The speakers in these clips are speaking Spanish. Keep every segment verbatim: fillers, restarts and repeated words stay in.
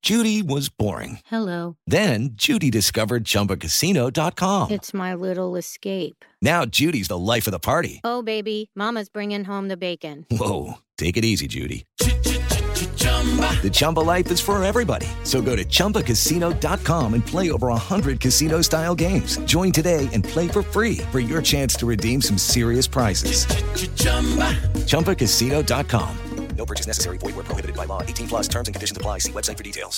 Judy was boring. Hello. Then Judy discovered Chumba Casino dot com. It's my little escape. Now Judy's the life of the party. Oh, baby, mama's bringing home the bacon. Whoa, take it easy, Judy. The Chumba life is for everybody. So go to Chumba Casino dot com and play over one hundred casino-style games. Join today and play for free for your chance to redeem some serious prizes. Chumba Casino dot com. No purchase necessary. Void where prohibited by law. eighteen plus terms and conditions apply. See website for details.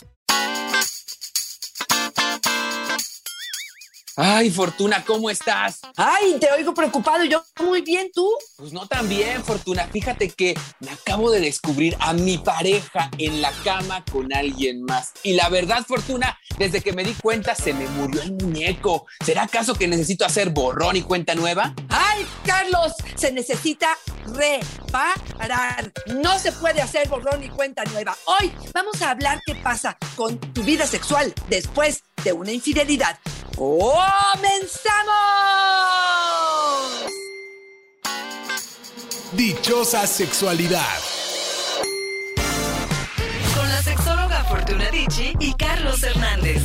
Ay, Fortuna, ¿cómo estás? Ay, te oigo preocupado. Yo muy bien, ¿tú? Pues no tan bien, Fortuna. Fíjate que me acabo de descubrir a mi pareja en la cama con alguien más. Y la verdad, Fortuna, desde que me di cuenta se me murió el muñeco. ¿Será acaso que necesito hacer borrón y cuenta nueva? Ay, Carlos, se necesita reparar. No se puede hacer borrón y cuenta nueva. Hoy vamos a hablar qué pasa con tu vida sexual después de una infidelidad. ¡Comenzamos! Dichosa sexualidad. Con la sexóloga Fortuna Dicci y Carlos Hernández.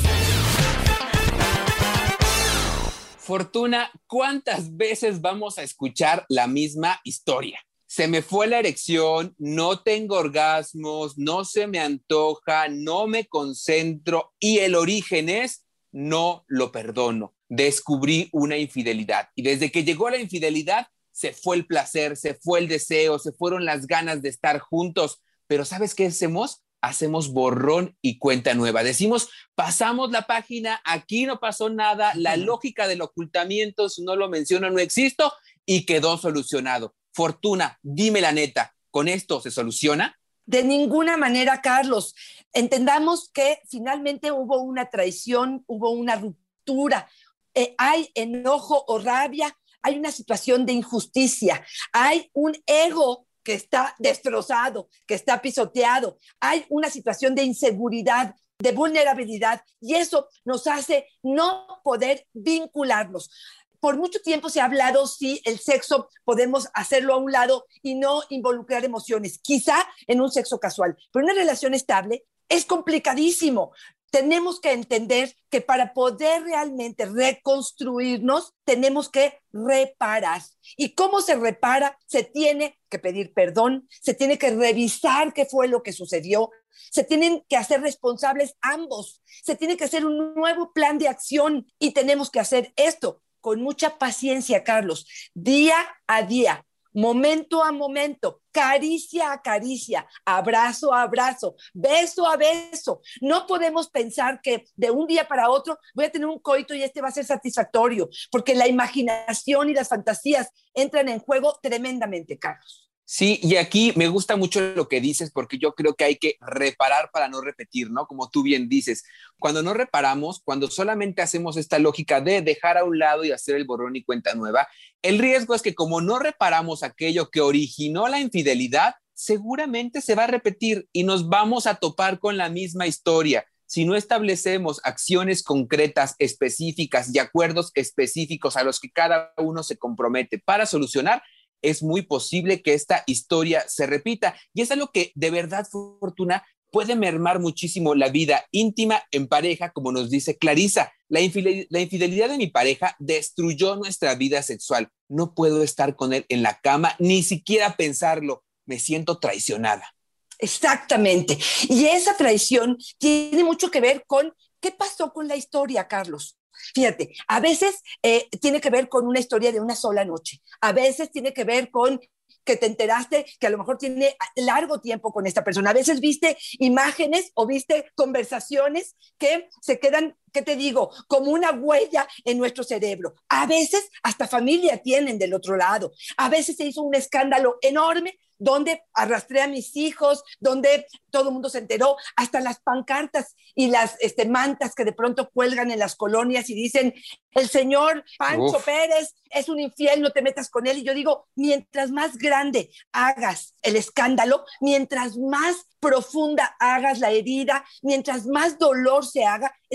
Fortuna, ¿cuántas veces vamos a escuchar la misma historia? Se me fue la erección, no tengo orgasmos, no se me antoja, no me concentro y el origen es no lo perdono. Descubrí una infidelidad y desde que llegó la infidelidad se fue el placer, se fue el deseo, se fueron las ganas de estar juntos. Pero ¿sabes qué hacemos? Hacemos borrón y cuenta nueva. Decimos, pasamos la página, aquí no pasó nada, la lógica del ocultamiento, si no lo menciono, no existo y quedó solucionado. Fortuna, dime la neta, ¿con esto se soluciona? De ninguna manera, Carlos. Entendamos que finalmente hubo una traición, hubo una ruptura. Eh, hay enojo o rabia, hay una situación de injusticia, hay un ego que está destrozado, que está pisoteado, hay una situación de inseguridad, de vulnerabilidad, y eso nos hace no poder vincularnos. Por mucho tiempo se ha hablado si el sexo podemos hacerlo a un lado y no involucrar emociones, quizá en un sexo casual, pero una relación estable es complicadísimo. Tenemos que entender que para poder realmente reconstruirnos, tenemos que reparar. ¿Y cómo se repara? Se tiene que pedir perdón, se tiene que revisar qué fue lo que sucedió, se tienen que hacer responsables ambos, se tiene que hacer un nuevo plan de acción y tenemos que hacer esto con mucha paciencia, Carlos, día a día, momento a momento, caricia a caricia, abrazo a abrazo, beso a beso. No podemos pensar que de un día para otro voy a tener un coito y este va a ser satisfactorio, porque la imaginación y las fantasías entran en juego tremendamente, Carlos. Sí, y aquí me gusta mucho lo que dices porque yo creo que hay que reparar para no repetir, ¿no? Como tú bien dices, cuando no reparamos, cuando solamente hacemos esta lógica de dejar a un lado y hacer el borrón y cuenta nueva, el riesgo es que como no reparamos aquello que originó la infidelidad, seguramente se va a repetir y nos vamos a topar con la misma historia. Si no establecemos acciones concretas, específicas y acuerdos específicos a los que cada uno se compromete para solucionar, es muy posible que esta historia se repita. Y es algo que de verdad, Fortuna, puede mermar muchísimo la vida íntima en pareja, como nos dice Clarisa. La infidelidad, la infidelidad de mi pareja destruyó nuestra vida sexual. No puedo estar con él en la cama, ni siquiera pensarlo. Me siento traicionada. Exactamente. Y esa traición tiene mucho que ver con qué pasó con la historia, Carlos. Fíjate, a veces eh, tiene que ver con una historia de una sola noche, a veces tiene que ver con que te enteraste que a lo mejor tiene largo tiempo con esta persona, a veces viste imágenes o viste conversaciones que se quedan, ¿qué te digo?, como una huella en nuestro cerebro. A veces hasta familia tienen del otro lado, a veces se hizo un escándalo enorme donde arrastré a mis hijos, donde todo el mundo se enteró, hasta las pancartas y las este, mantas que de pronto cuelgan en las colonias y dicen, el señor Pancho Uf. Pérez es un infiel, no te metas con él. Y yo digo, mientras más grande hagas el escándalo, mientras más profunda hagas la herida, mientras más dolor se haga, es más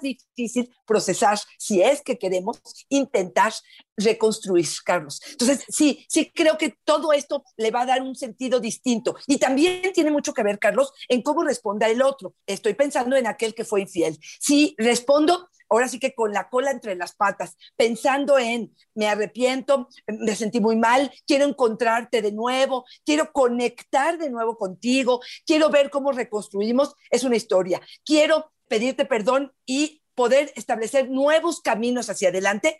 difícil procesar si es que queremos intentar reconstruir, Carlos. Entonces, sí, sí creo que todo esto le va a dar un sentido distinto. Y también tiene mucho que ver, Carlos, en cómo responda el otro. Estoy pensando en aquel que fue infiel. Si respondo, ahora sí que con la cola entre las patas, pensando en me arrepiento, me sentí muy mal, quiero encontrarte de nuevo, quiero conectar de nuevo contigo, quiero ver cómo reconstruimos, es una historia. Quiero pedirte perdón y poder establecer nuevos caminos hacia adelante.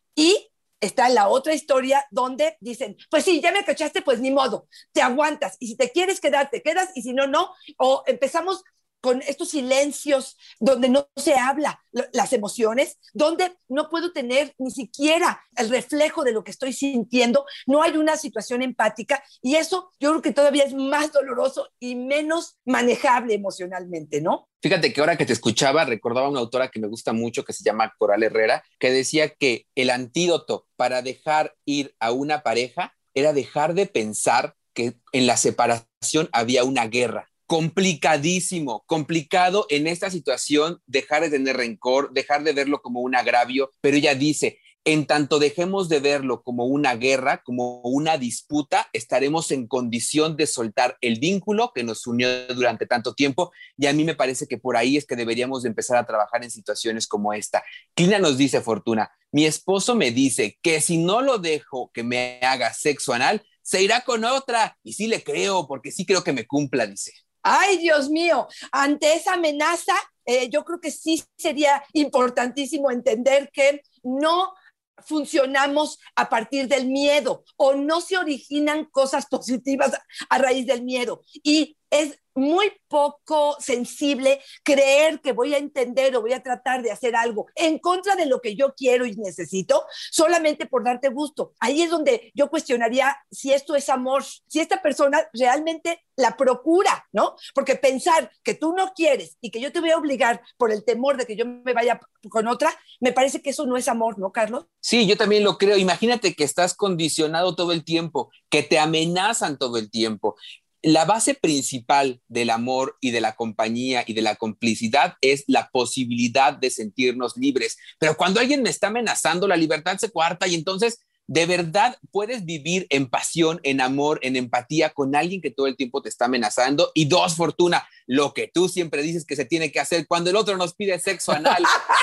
Y está la otra historia donde dicen, pues sí, ya me cachaste, pues ni modo, te aguantas. Y si te quieres quedar, te quedas, y si no, no. O empezamos con estos silencios donde no se habla las emociones, donde no puedo tener ni siquiera el reflejo de lo que estoy sintiendo, no hay una situación empática, y eso yo creo que todavía es más doloroso y menos manejable emocionalmente, ¿no? Fíjate que ahora que te escuchaba, recordaba una autora que me gusta mucho, que se llama Coral Herrera, que decía que el antídoto para dejar ir a una pareja era dejar de pensar que en la separación había una guerra. Complicadísimo, complicado en esta situación dejar de tener rencor, dejar de verlo como un agravio, pero ella dice, en tanto dejemos de verlo como una guerra, como una disputa, estaremos en condición de soltar el vínculo que nos unió durante tanto tiempo, y a mí me parece que por ahí es que deberíamos de empezar a trabajar en situaciones como esta. Clina nos dice, Fortuna, mi esposo me dice que si no lo dejo que me haga sexo anal, se irá con otra, y sí le creo, porque sí creo que me cumpla, dice. Ay, Dios mío, ante esa amenaza, eh, yo creo que sí sería importantísimo entender que no funcionamos a partir del miedo, o no se originan cosas positivas a raíz del miedo. Y es muy poco sensible creer que voy a entender o voy a tratar de hacer algo en contra de lo que yo quiero y necesito solamente por darte gusto. Ahí es donde yo cuestionaría si esto es amor, si esta persona realmente la procura, ¿no? Porque pensar que tú no quieres y que yo te voy a obligar por el temor de que yo me vaya con otra, me parece que eso no es amor, ¿no, Carlos? Sí, yo también lo creo. Imagínate que estás condicionado todo el tiempo, que te amenazan todo el tiempo. La base principal del amor y de la compañía y de la complicidad es la posibilidad de sentirnos libres. Pero cuando alguien me está amenazando, la libertad se coarta, y entonces de verdad puedes vivir en pasión, en amor, en empatía con alguien que todo el tiempo te está amenazando. Y dos, Fortuna, lo que tú siempre dices que se tiene que hacer cuando el otro nos pide sexo anal.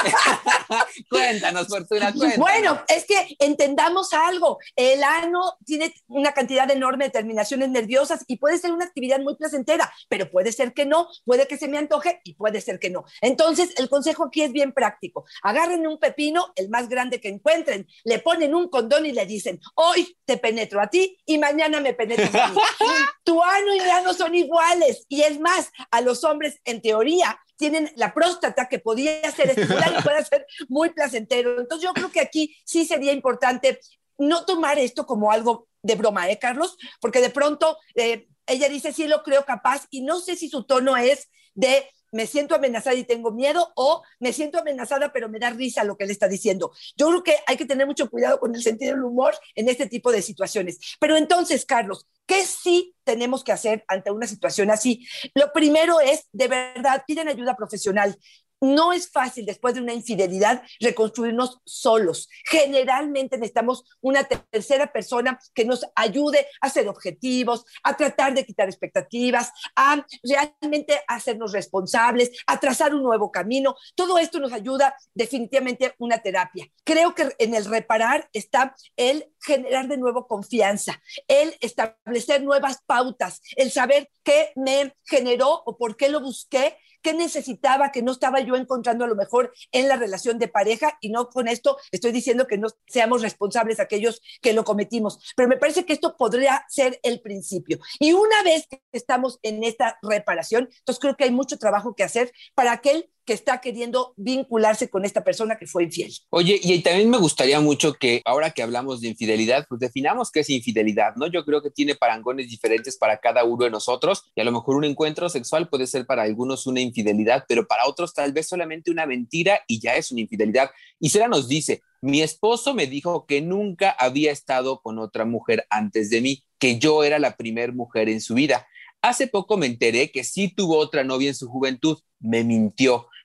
Cuéntanos, Fortuna, cuéntanos. Bueno, es que entendamos algo. El ano tiene una cantidad enorme de terminaciones nerviosas y puede ser una actividad muy placentera, pero puede ser que no, puede que se me antoje y puede ser que no. Entonces, el consejo aquí es bien práctico. Agarren un pepino, el más grande que encuentren, le ponen un condón y le dicen, hoy te penetro a ti y mañana me penetras a mí. Tu ano y mi ano son iguales, y es más, a los hombres, en teoría, tienen la próstata que podría ser estimular y puede ser muy placentero. Entonces yo creo que aquí sí sería importante no tomar esto como algo de broma, ¿eh, Carlos? Porque de pronto eh, ella dice, sí lo creo capaz, y no sé si su tono es de me siento amenazada y tengo miedo, o me siento amenazada pero me da risa lo que él está diciendo. Yo creo que hay que tener mucho cuidado con el sentido del humor en este tipo de situaciones. Pero entonces, Carlos, ¿qué sí tenemos que hacer ante una situación así? Lo primero es, de verdad, piden ayuda profesional. No es fácil después de una infidelidad reconstruirnos solos. Generalmente necesitamos una tercera persona que nos ayude a ser objetivos, a tratar de quitar expectativas, a realmente hacernos responsables, a trazar un nuevo camino. Todo esto nos ayuda definitivamente una terapia. Creo que en el reparar está el generar de nuevo confianza, el establecer nuevas pautas, el saber qué me generó o por qué lo busqué, qué necesitaba, que no estaba yo encontrando a lo mejor en la relación de pareja. Y no con esto estoy diciendo que no seamos responsables aquellos que lo cometimos, pero me parece que esto podría ser el principio. Y una vez que estamos en esta reparación, entonces creo que hay mucho trabajo que hacer para aquel que está queriendo vincularse con esta persona que fue infiel. Oye, y también me gustaría mucho que ahora que hablamos de infidelidad, pues definamos qué es infidelidad, ¿no? Yo creo que tiene parangones diferentes para cada uno de nosotros, y a lo mejor un encuentro sexual puede ser para algunos una infidelidad, pero para otros tal vez solamente una mentira y ya es una infidelidad. Y Sara nos dice, mi esposo me dijo que nunca había estado con otra mujer antes de mí, que yo era la primer mujer en su vida. Hace poco me enteré que sí tuvo otra novia en su juventud. Me mintió.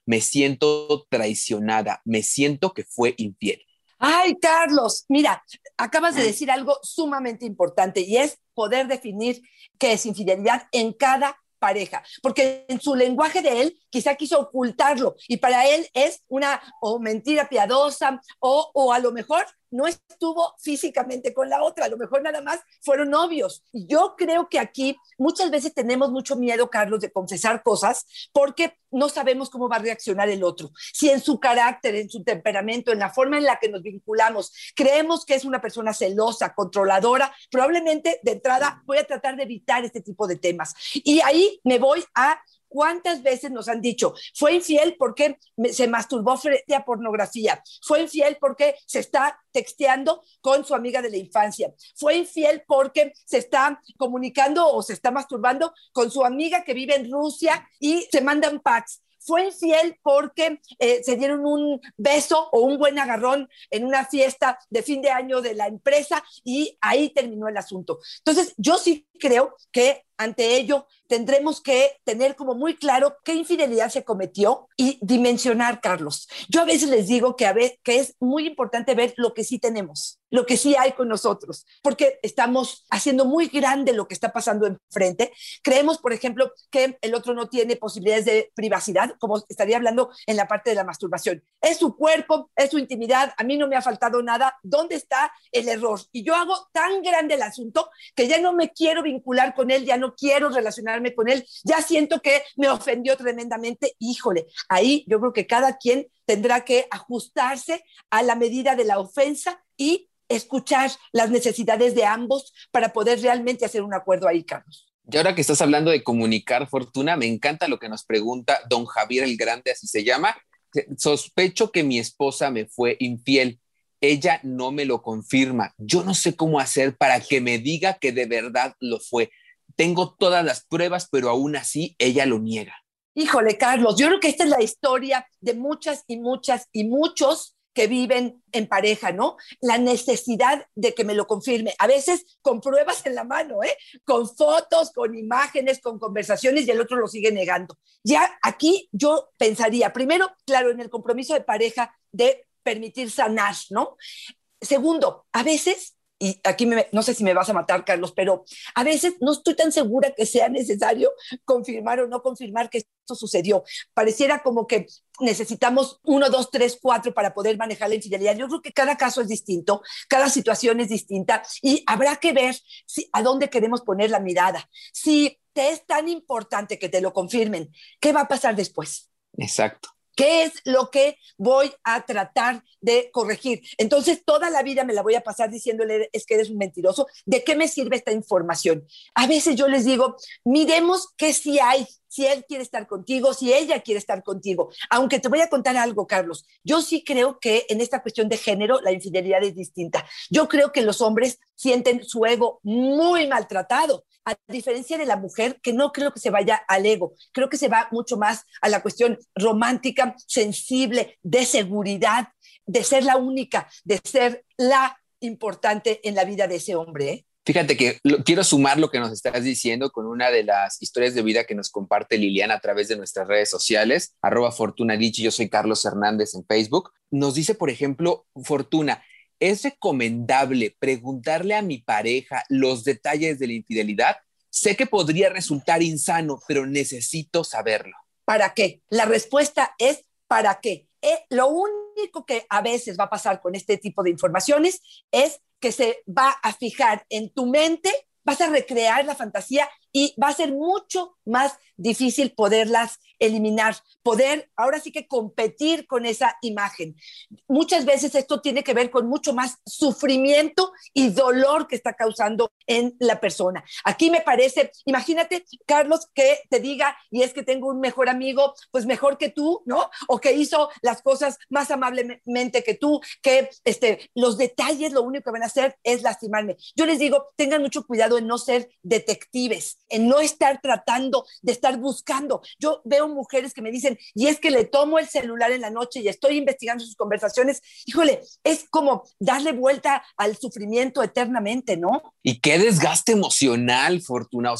me siento traicionada, me siento que fue infiel. Ay, Carlos, mira, acabas de decir algo sumamente importante y es poder definir qué es infidelidad en cada pareja, porque en su lenguaje de él quizá quiso ocultarlo y para él es una o mentira piadosa o, o a lo mejor no estuvo físicamente con la otra, a lo mejor nada más fueron novios. Y yo creo que aquí muchas veces tenemos mucho miedo, Carlos, de confesar cosas porque no sabemos cómo va a reaccionar el otro. Si en su carácter, en su temperamento, en la forma en la que nos vinculamos, creemos que es una persona celosa, controladora, probablemente de entrada voy a tratar de evitar este tipo de temas. Y ahí me voy a ¿cuántas veces nos han dicho, fue infiel porque se masturbó frente a pornografía? Fue infiel porque se está texteando con su amiga de la infancia. Fue infiel porque se está comunicando o se está masturbando con su amiga que vive en Rusia y se mandan packs. Fue infiel porque eh, se dieron un beso o un buen agarrón en una fiesta de fin de año de la empresa y ahí terminó el asunto. Entonces, yo sí creo que ante ello tendremos que tener como muy claro qué infidelidad se cometió y dimensionar, Carlos. Yo a veces les digo que, a ver, que es muy importante ver lo que sí tenemos, lo que sí hay con nosotros, porque estamos haciendo muy grande lo que está pasando enfrente. Creemos, por ejemplo, que el otro no tiene posibilidades de privacidad, como estaría hablando en la parte de la masturbación. Es su cuerpo, es su intimidad, a mí no me ha faltado nada. ¿Dónde está el error? Y yo hago tan grande el asunto que ya no me quiero vincular con él, ya no quiero relacionarme con él, ya siento que me ofendió tremendamente. Híjole, ahí yo creo que cada quien tendrá que ajustarse a la medida de la ofensa y escuchar las necesidades de ambos para poder realmente hacer un acuerdo ahí, Carlos. Y ahora que estás hablando de comunicar, Fortuna, me encanta lo que nos pregunta don Javier el Grande, así se llama. Sospecho que mi esposa me fue infiel. Ella no me lo confirma. Yo no sé cómo hacer para que me diga que de verdad lo fue. Tengo todas las pruebas, pero aún así ella lo niega. Híjole, Carlos, yo creo que esta es la historia de muchas y muchas y muchos que viven en pareja, ¿no? La necesidad de que me lo confirme, a veces con pruebas en la mano, ¿eh? Con fotos, con imágenes, con conversaciones y el otro lo sigue negando. Ya aquí yo pensaría, primero, claro, en el compromiso de pareja de permitir sanar, ¿no? Segundo, a veces, y aquí me, no sé si me vas a matar, Carlos, pero a veces no estoy tan segura que sea necesario confirmar o no confirmar que esto sucedió. Pareciera como que necesitamos uno, dos, tres, cuatro para poder manejar la infidelidad. Yo creo que cada caso es distinto, cada situación es distinta y habrá que ver si, a dónde queremos poner la mirada. Si te es tan importante que te lo confirmen, ¿qué va a pasar después? Exacto. ¿Qué es lo que voy a tratar de corregir? Entonces, toda la vida me la voy a pasar diciéndole, es que eres un mentiroso. ¿De qué me sirve esta información? A veces yo les digo, miremos qué sí hay, si él quiere estar contigo, si ella quiere estar contigo. Aunque te voy a contar algo, Carlos. Yo sí creo que en esta cuestión de género la infidelidad es distinta. Yo creo que los hombres sienten su ego muy maltratado, a diferencia de la mujer, que no creo que se vaya al ego. Creo que se va mucho más a la cuestión romántica, sensible, de seguridad, de ser la única, de ser la importante en la vida de ese hombre, ¿eh? Fíjate que lo, quiero sumar lo que nos estás diciendo con una de las historias de vida que nos comparte Liliana a través de nuestras redes sociales, arroba Fortuna Dicci, yo soy Carlos Hernández en Facebook. Nos dice, por ejemplo, Fortuna, ¿es recomendable preguntarle a mi pareja los detalles de la infidelidad? Sé que podría resultar insano, pero necesito saberlo. ¿Para qué? La respuesta es ¿para qué? Eh, lo único que a veces va a pasar con este tipo de informaciones es que se va a fijar en tu mente, vas a recrear la fantasía y va a ser mucho más difícil poderlas eliminar, poder ahora sí que competir con esa imagen. Muchas veces esto tiene que ver con mucho más sufrimiento y dolor que está causando en la persona. Aquí me parece, imagínate, Carlos, que te diga, y es que tengo un mejor amigo, pues mejor que tú, ¿no? O que hizo las cosas más amablemente que tú, que este, los detalles lo único que van a hacer es lastimarme. Yo les digo, tengan mucho cuidado en no ser detectives, en no estar tratando de estar buscando. Yo veo mujeres que me dicen, y es que le tomo el celular en la noche y estoy investigando sus conversaciones. Híjole, es como darle vuelta al sufrimiento eternamente, ¿no? Y qué desgaste emocional, Fortuna. O sea,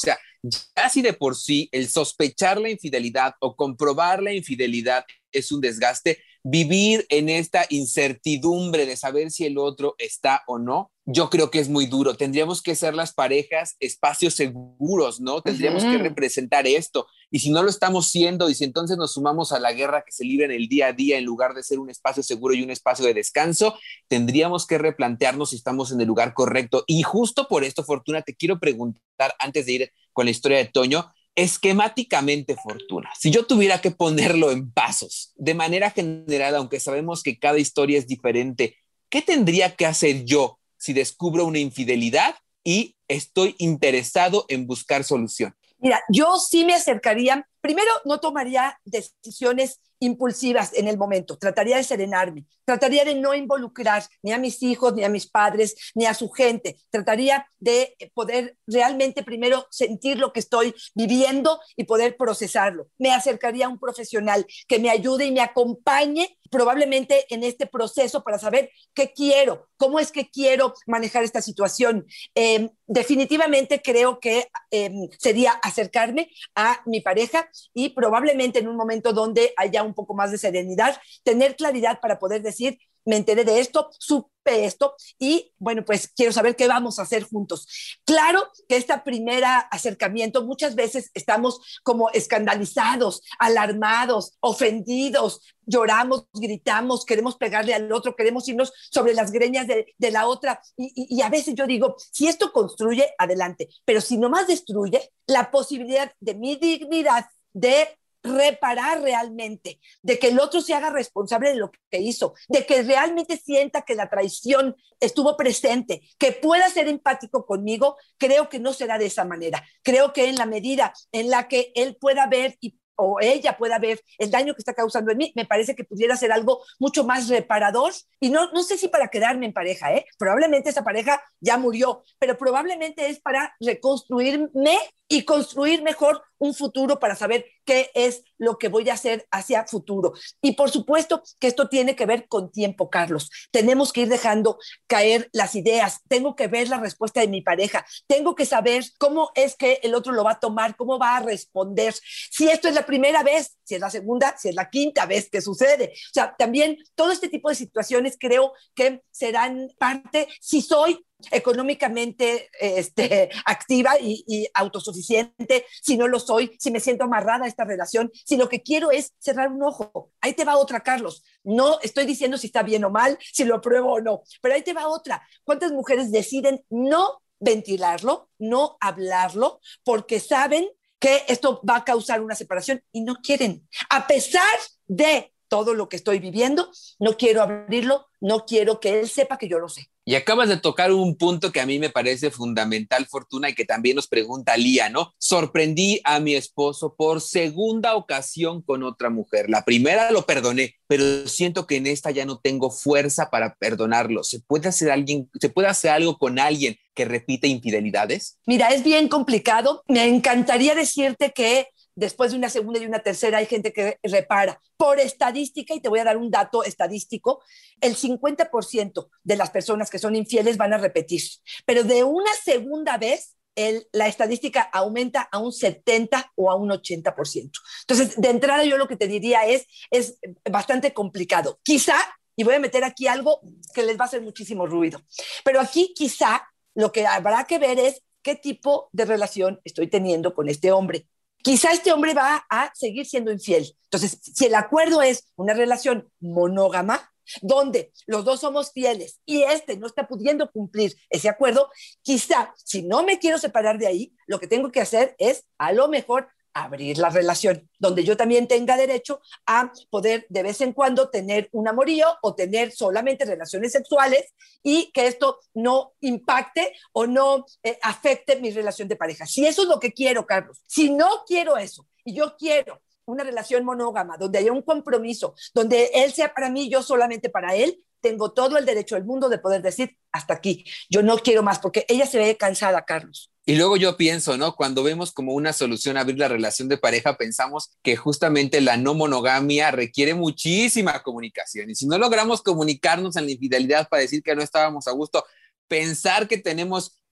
Ya si de por sí el sospechar la infidelidad o comprobar la infidelidad es un desgaste, vivir en esta incertidumbre de saber si el otro está o no, yo creo que es muy duro. Tendríamos que ser las parejas espacios seguros, ¿no? Tendríamos uh-huh. que representar esto. Y si no lo estamos siendo, y si entonces nos sumamos a la guerra que se libra en el día a día en lugar de ser un espacio seguro y un espacio de descanso, tendríamos que replantearnos si estamos en el lugar correcto. Y justo por esto, Fortuna, te quiero preguntar, antes de ir con la historia de Toño, esquemáticamente, Fortuna, si yo tuviera que ponerlo en pasos, de manera general, aunque sabemos que cada historia es diferente, ¿qué tendría que hacer yo si descubro una infidelidad y estoy interesado en buscar solución? Mira, yo sí me acercaría, primero no tomaría decisiones impulsivas en el momento, trataría de serenarme, trataría de no involucrar ni a mis hijos, ni a mis padres, ni a su gente, trataría de poder realmente primero sentir lo que estoy viviendo y poder procesarlo. Me acercaría a un profesional que me ayude y me acompañe probablemente en este proceso para saber qué quiero, cómo es que quiero manejar esta situación. Eh, definitivamente creo que eh, sería acercarme a mi pareja y probablemente en un momento donde haya un poco más de serenidad, tener claridad para poder decir, me enteré de esto, supe esto y bueno, pues quiero saber qué vamos a hacer juntos. Claro que este primer acercamiento muchas veces estamos como escandalizados, alarmados, ofendidos, lloramos, gritamos, queremos pegarle al otro, queremos irnos sobre las greñas de, de la otra y, y, y a veces yo digo, si esto construye, adelante, pero si nomás destruye, la posibilidad de mi dignidad, de reparar realmente, de que el otro se haga responsable de lo que hizo, de que realmente sienta que la traición estuvo presente, que pueda ser empático conmigo, creo que no será de esa manera. Creo que en la medida en la que él pueda ver y o ella pueda ver el daño que está causando en mí, me parece que pudiera ser algo mucho más reparador y no, no sé si para quedarme en pareja, ¿eh? Probablemente esa pareja ya murió, pero probablemente es para reconstruirme y construir mejor un futuro para saber qué es lo que voy a hacer hacia futuro. Y por supuesto que esto tiene que ver con tiempo, Carlos. Tenemos que ir dejando caer las ideas. Tengo que ver la respuesta de mi pareja. Tengo que saber cómo es que el otro lo va a tomar, cómo va a responder. Si esto es la primera vez, si es la segunda, si es la quinta vez que sucede. O sea, también todo este tipo de situaciones creo que serán parte, si soy económicamente este, activa y, y autosuficiente, si no lo soy, si me siento amarrada a esta relación, si lo que quiero es cerrar un ojo. Ahí te va otra, Carlos. No estoy diciendo si está bien o mal, si lo apruebo o no, pero ahí te va otra. ¿Cuántas mujeres deciden no ventilarlo, no hablarlo, porque saben que esto va a causar una separación y no quieren? A pesar de todo lo que estoy viviendo, no quiero abrirlo, no quiero que él sepa que yo lo sé. Y acabas de tocar un punto que a mí me parece fundamental, Fortuna, y que también nos pregunta Lía, ¿no? Sorprendí a mi esposo por segunda ocasión con otra mujer. La primera lo perdoné, pero siento que en esta ya no tengo fuerza para perdonarlo. ¿Se puede hacer alguien, se puede hacer algo con alguien que repite infidelidades? Mira, es bien complicado. Me encantaría decirte que después de una segunda y una tercera hay gente que repara. Por estadística, y te voy a dar un dato estadístico, el cincuenta por ciento de las personas que son infieles van a repetir. Pero de una segunda vez, el, la estadística aumenta a un setenta o a un ochenta por ciento. Entonces, de entrada yo lo que te diría es, es bastante complicado. Quizá, y voy a meter aquí algo que les va a hacer muchísimo ruido, pero aquí quizá lo que habrá que ver es qué tipo de relación estoy teniendo con este hombre. Quizá este hombre va a seguir siendo infiel. Entonces, si el acuerdo es una relación monógama, donde los dos somos fieles y este no está pudiendo cumplir ese acuerdo, quizá, si no me quiero separar de ahí, lo que tengo que hacer es, a lo mejor, abrir la relación, donde yo también tenga derecho a poder de vez en cuando tener un amorío o tener solamente relaciones sexuales y que esto no impacte o no eh, afecte mi relación de pareja. Si eso es lo que quiero, Carlos, si no quiero eso y yo quiero una relación monógama, donde haya un compromiso, donde él sea para mí, yo solamente para él, tengo todo el derecho del mundo de poder decir hasta aquí, yo no quiero más, porque ella se ve cansada, Carlos. Y luego yo pienso, ¿no? Cuando vemos como una solución abrir la relación de pareja, pensamos que justamente la no monogamia requiere muchísima comunicación. Y si no logramos comunicarnos en la infidelidad para decir que no estábamos a gusto, pensar que tenemos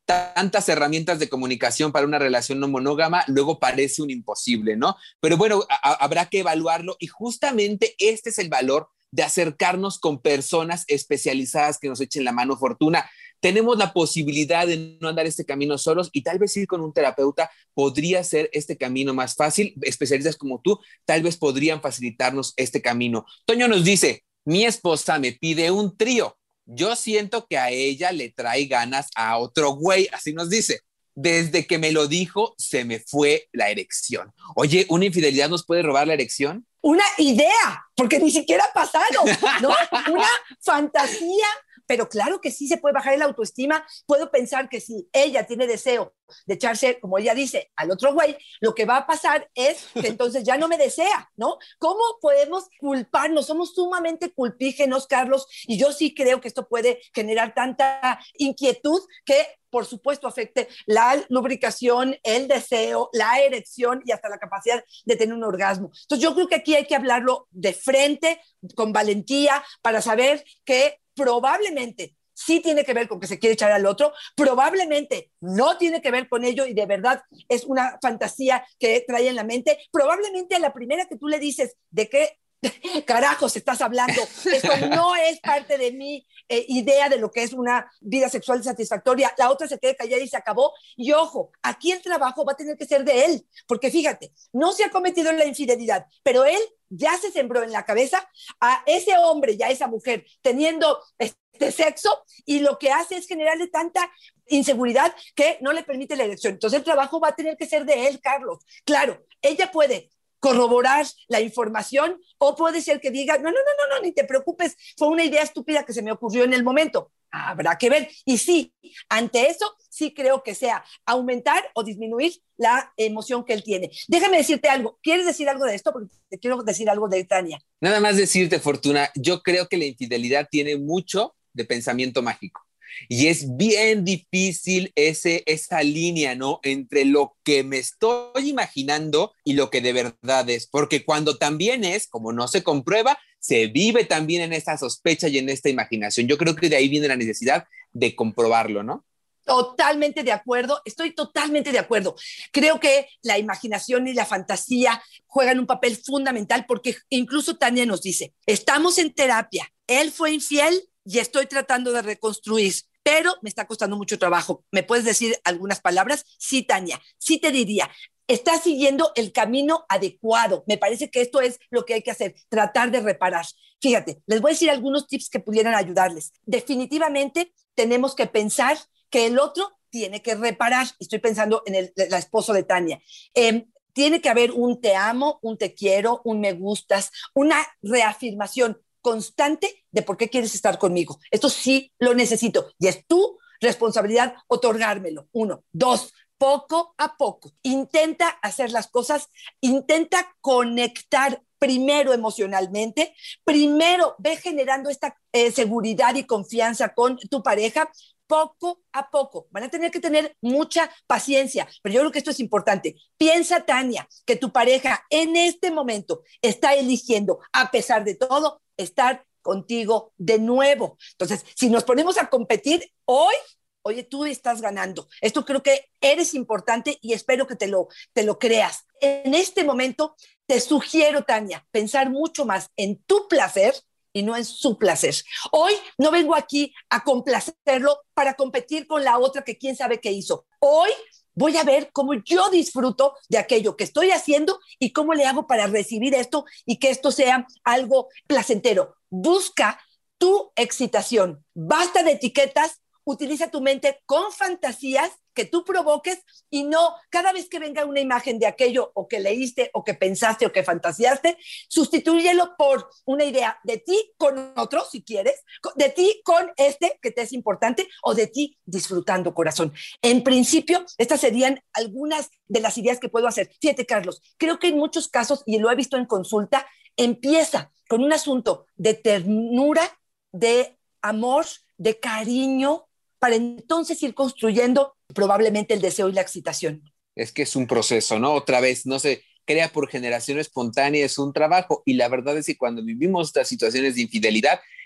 tantas herramientas de comunicación para una relación no monógama, luego parece un imposible, ¿no? Pero bueno, a, habrá que evaluarlo y justamente este es el valor de acercarnos con personas especializadas que nos echen la mano, Fortuna. Tenemos la posibilidad de no andar este camino solos y tal vez ir con un terapeuta podría ser este camino más fácil. Especialistas como tú tal vez podrían facilitarnos este camino. Toño nos dice, mi esposa me pide un trío. Yo siento que a ella le trae ganas a otro güey, así nos dice. Desde que me lo dijo, se me fue la erección. Oye, ¿una infidelidad nos puede robar la erección? Una idea, porque ni siquiera ha pasado, ¿no? Una fantasía, pero claro que sí se puede bajar el autoestima. Puedo pensar que si ella tiene deseo de echarse, como ella dice, al otro güey, lo que va a pasar es que entonces ya no me desea, ¿no? ¿Cómo podemos culparnos? Somos sumamente culpígenos, Carlos, y yo sí creo que esto puede generar tanta inquietud que, por supuesto, afecte la lubricación, el deseo, la erección y hasta la capacidad de tener un orgasmo. Entonces yo creo que aquí hay que hablarlo de frente, con valentía, para saber que probablemente sí tiene que ver con que se quiere echar al otro, probablemente no tiene que ver con ello y de verdad es una fantasía que trae en la mente. Probablemente a la primera que tú le dices de qué carajos estás hablando, esto no es parte de mi eh, idea de lo que es una vida sexual satisfactoria, la otra se quede callada y se acabó. Y ojo, aquí el trabajo va a tener que ser de él, porque fíjate, no se ha cometido la infidelidad, pero él ya se sembró en la cabeza a ese hombre y a esa mujer teniendo este sexo y lo que hace es generarle tanta inseguridad que no le permite la erección. Entonces el trabajo va a tener que ser de él, Carlos. Claro, ella puede corroborar la información o puede ser que diga, no, no, no, no, no, ni te preocupes, fue una idea estúpida que se me ocurrió en el momento. Habrá que ver. Y sí, ante eso, sí creo que sea aumentar o disminuir la emoción que él tiene. Déjame decirte algo. ¿Quieres decir algo de esto? Porque te quiero decir algo de Tania. Nada más decirte, Fortuna, yo creo que la infidelidad tiene mucho de pensamiento mágico. Y es bien difícil ese, esa línea, ¿no? Entre lo que me estoy imaginando y lo que de verdad es. Porque cuando también es, como no se comprueba, se vive también en esta sospecha y en esta imaginación. Yo creo que de ahí viene la necesidad de comprobarlo, ¿no? Totalmente de acuerdo, estoy totalmente de acuerdo. Creo que la imaginación y la fantasía juegan un papel fundamental porque incluso Tania nos dice, estamos en terapia, él fue infiel y estoy tratando de reconstruir, pero me está costando mucho trabajo. ¿Me puedes decir algunas palabras? Sí, Tania, sí te diría. Estás siguiendo el camino adecuado. Me parece que esto es lo que hay que hacer, tratar de reparar. Fíjate, les voy a decir algunos tips que pudieran ayudarles. Definitivamente tenemos que pensar que el otro tiene que reparar. Estoy pensando en el, el esposo de Tania. Eh, tiene que haber un te amo, un te quiero, un me gustas, una reafirmación constante de por qué quieres estar conmigo. Esto sí lo necesito y es tu responsabilidad otorgármelo. Uno. Dos, poco a poco. Intenta hacer las cosas, intenta conectar primero emocionalmente, primero ve generando esta eh, seguridad y confianza con tu pareja, poco a poco. Van a tener que tener mucha paciencia, pero yo creo que esto es importante. Piensa, Tania, que tu pareja en este momento está eligiendo, a pesar de todo, estar contigo de nuevo. Entonces, si nos ponemos a competir hoy, oye, tú estás ganando. Esto creo que eres importante y espero que te lo, te lo creas. En este momento, te sugiero, Tania, pensar mucho más en tu placer y no en su placer. Hoy no vengo aquí a complacerlo para competir con la otra que quién sabe qué hizo. Hoy voy a ver cómo yo disfruto de aquello que estoy haciendo y cómo le hago para recibir esto y que esto sea algo placentero. Busca tu excitación. Basta de etiquetas. Utiliza tu mente con fantasías que tú provoques y no cada vez que venga una imagen de aquello o que leíste o que pensaste o que fantaseaste, sustitúyelo por una idea de ti con otro, si quieres, de ti con este que te es importante o de ti disfrutando, corazón. En principio, estas serían algunas de las ideas que puedo hacer. Fíjate, Carlos, creo que en muchos casos, y lo he visto en consulta, empieza con un asunto de ternura, de amor, de cariño, para entonces ir construyendo probablemente el deseo y la excitación. Es que es un proceso, ¿no? Otra vez, no se crea por generación espontánea, es un trabajo. Y la verdad es que cuando vivimos estas situaciones de infidelidad,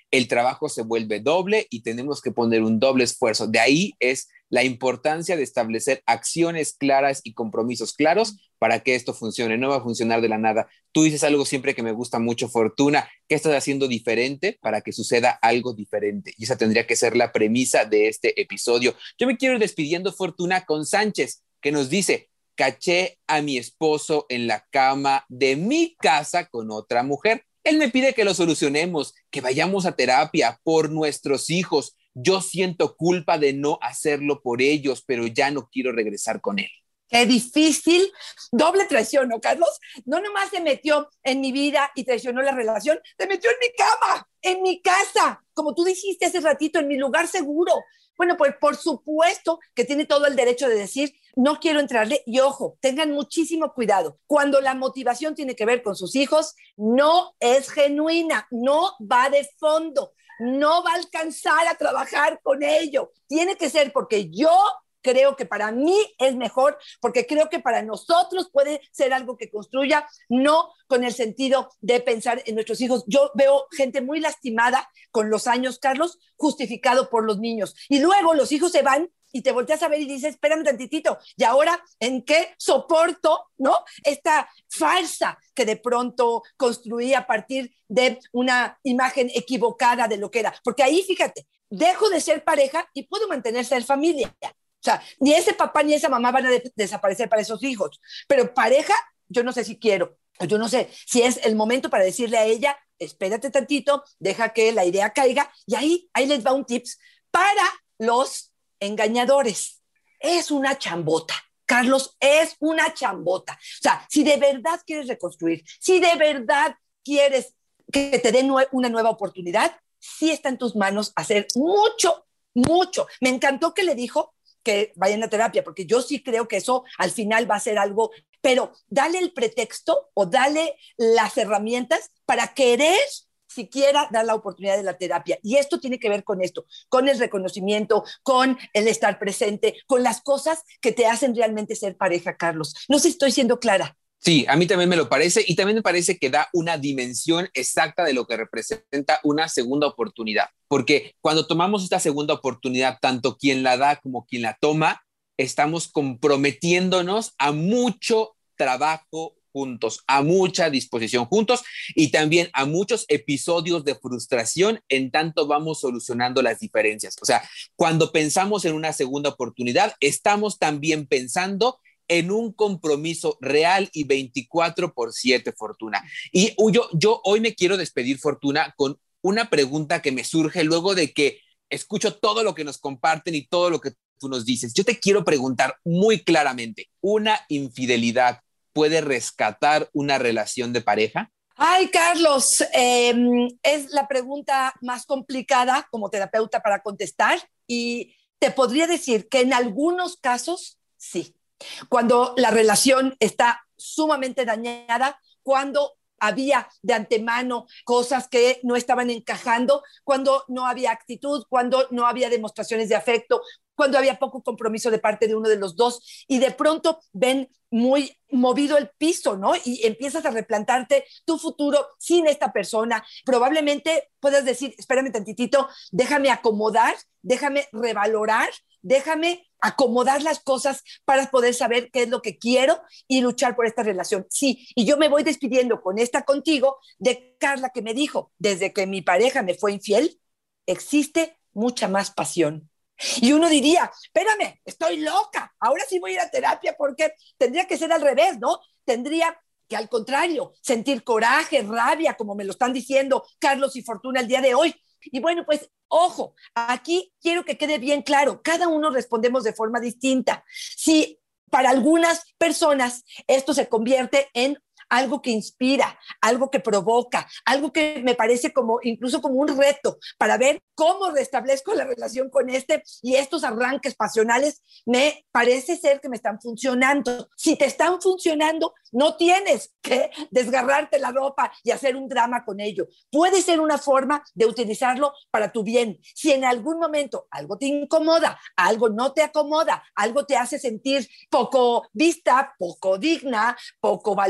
el trabajo se vuelve doble y tenemos que poner un doble esfuerzo. De ahí es la importancia de establecer acciones claras y compromisos claros para que esto funcione. No va a funcionar de la nada. Tú dices algo siempre que me gusta mucho, Fortuna. ¿Qué estás haciendo diferente para que suceda algo diferente? Y esa tendría que ser la premisa de este episodio. Yo me quiero ir despidiendo, Fortuna, con Sánchez, que nos dice: caché a mi esposo en la cama de mi casa con otra mujer. Él me pide que lo solucionemos, que vayamos a terapia por nuestros hijos. Yo siento culpa de no hacerlo por ellos, pero ya no quiero regresar con él. Qué difícil, doble traición, ¿no, Carlos? No nomás se metió en mi vida y traicionó la relación, se metió en mi cama, en mi casa, como tú dijiste hace ratito, en mi lugar seguro. Bueno, pues por supuesto que tiene todo el derecho de decir, no quiero entrarle. Y ojo, tengan muchísimo cuidado. Cuando la motivación tiene que ver con sus hijos, no es genuina, no va de fondo, no va a alcanzar a trabajar con ello. Tiene que ser porque yo creo que para mí es mejor, porque creo que para nosotros puede ser algo que construya, no con el sentido de pensar en nuestros hijos. Yo veo gente muy lastimada con los años, Carlos, justificado por los niños. Y luego los hijos se van y te volteas a ver y dices, espérame tantitito, ¿y ahora en qué soporto, no? Esta farsa que de pronto construí a partir de una imagen equivocada de lo que era. Porque ahí, fíjate, dejo de ser pareja y puedo mantener ser familia. O sea, ni ese papá ni esa mamá van a de- desaparecer para esos hijos. Pero pareja, yo no sé si quiero. Yo no sé si es el momento para decirle a ella, espérate tantito, deja que la idea caiga. Y ahí, ahí les va un tips para los engañadores. Es una chambota. Carlos, es una chambota. O sea, si de verdad quieres reconstruir, si de verdad quieres que te den nue- una nueva oportunidad, sí está en tus manos hacer mucho, mucho. Me encantó que le dijo que vayan a terapia, porque yo sí creo que eso al final va a ser algo, pero dale el pretexto o dale las herramientas para querer siquiera dar la oportunidad de la terapia. Y esto tiene que ver con esto, con el reconocimiento, con el estar presente, con las cosas que te hacen realmente ser pareja, Carlos. No sé si estoy siendo clara. Sí, a mí también me lo parece, y también me parece que da una dimensión exacta de lo que representa una segunda oportunidad, porque cuando tomamos esta segunda oportunidad, tanto quien la da como quien la toma, estamos comprometiéndonos a mucho trabajo juntos, a mucha disposición juntos y también a muchos episodios de frustración en tanto vamos solucionando las diferencias. O sea, cuando pensamos en una segunda oportunidad, estamos también pensando en un compromiso real y veinticuatro por siete, Fortuna. Y yo, yo hoy me quiero despedir, Fortuna, con una pregunta que me surge luego de que escucho todo lo que nos comparten y todo lo que tú nos dices. Yo te quiero preguntar muy claramente, ¿una infidelidad puede rescatar una relación de pareja? Ay, Carlos, eh, es la pregunta más complicada como terapeuta para contestar y te podría decir que en algunos casos sí. Cuando la relación está sumamente dañada, cuando había de antemano cosas que no estaban encajando, cuando no había actitud, cuando no había demostraciones de afecto, cuando había poco compromiso de parte de uno de los dos y de pronto ven muy movido el piso, ¿no? Y empiezas a replantarte tu futuro sin esta persona. Probablemente puedas decir, espérame tantitito, déjame acomodar, déjame revalorar, déjame acomodar las cosas para poder saber qué es lo que quiero y luchar por esta relación. Sí, y yo me voy despidiendo con esta contigo de Carla, que me dijo, desde que mi pareja me fue infiel, existe mucha más pasión. Y uno diría, espérame, estoy loca, ahora sí voy a ir a terapia porque tendría que ser al revés, ¿no? Tendría que al contrario, sentir coraje, rabia, como me lo están diciendo Carlos y Fortuna el día de hoy. Y bueno, pues ojo, aquí quiero que quede bien claro, cada uno respondemos de forma distinta. Si para algunas personas esto se convierte en algo que inspira, algo que provoca, algo que me parece como incluso como un reto para ver cómo restablezco la relación con este y estos arranques pasionales me parece ser que me están funcionando. Si te están funcionando, no tienes que desgarrarte la ropa y hacer un drama con ello. Puede ser una forma de utilizarlo para tu bien. Si en algún momento algo te incomoda, algo no te acomoda, algo te hace sentir poco vista, poco digna, poco valorada,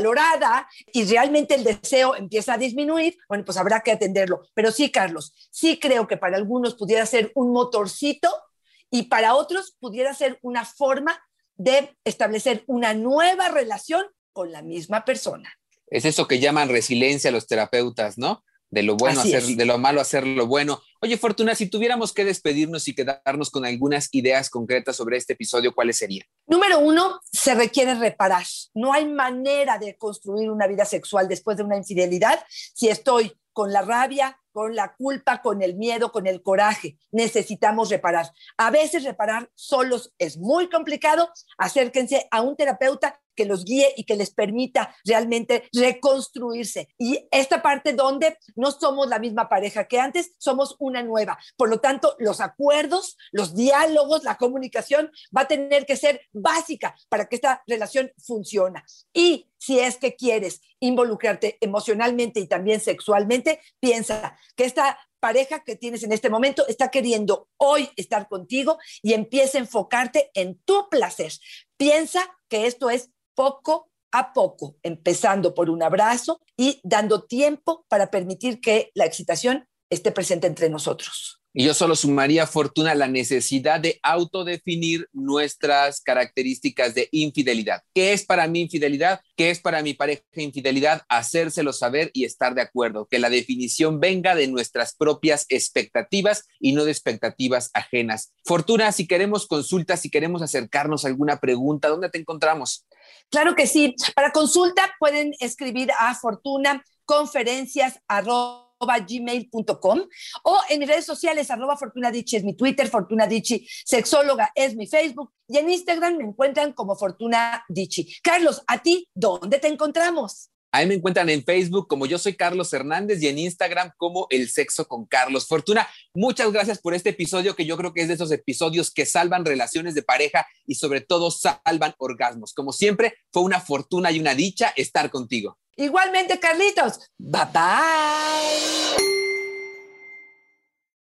da y realmente el deseo empieza a disminuir, bueno, pues habrá que atenderlo. Pero sí, Carlos, sí creo que para algunos pudiera ser un motorcito y para otros pudiera ser una forma de establecer una nueva relación con la misma persona. Es eso que llaman resiliencia los terapeutas, ¿no? De lo bueno Así hacer, es. de lo malo hacer lo bueno. Oye, Fortuna, si tuviéramos que despedirnos y quedarnos con algunas ideas concretas sobre este episodio, ¿cuáles serían? Número uno, se requiere reparar. No hay manera de construir una vida sexual después de una infidelidad si estoy con la rabia, con la culpa, con el miedo, con el coraje. Necesitamos reparar. A veces reparar solos es muy complicado. Acérquense a un terapeuta que los guíe y que les permita realmente reconstruirse. Y esta parte donde no somos la misma pareja que antes, somos una nueva. Por lo tanto, los acuerdos, los diálogos, la comunicación va a tener que ser básica para que esta relación funcione. Y si es que quieres involucrarte emocionalmente y también sexualmente, piensa que esta pareja que tienes en este momento está queriendo hoy estar contigo y empieza a enfocarte en tu placer. Piensa que esto es poco a poco, empezando por un abrazo y dando tiempo para permitir que la excitación esté presente entre nosotros. Y yo solo sumaría, Fortuna, la necesidad de autodefinir nuestras características de infidelidad. ¿Qué es para mí infidelidad? ¿Qué es para mi pareja infidelidad? Hacérselo saber y estar de acuerdo. Que la definición venga de nuestras propias expectativas y no de expectativas ajenas. Fortuna, si queremos consultas, si queremos acercarnos a alguna pregunta, ¿dónde te encontramos? Claro que sí. Para consulta pueden escribir a Fortuna Conferencias arroba gmail punto com o en mis redes sociales, arroba Fortuna Dicci es mi Twitter, Fortuna Dicci Sexóloga es mi Facebook y en Instagram me encuentran como Fortuna Dicci. Carlos, ¿a ti dónde te encontramos? Ahí me encuentran en Facebook como Yo Soy Carlos Hernández y en Instagram como El Sexo con Carlos. Fortuna, muchas gracias por este episodio que yo creo que es de esos episodios que salvan relaciones de pareja y sobre todo salvan orgasmos. Como siempre, fue una fortuna y una dicha estar contigo. Igualmente, Carlitos. Bye bye.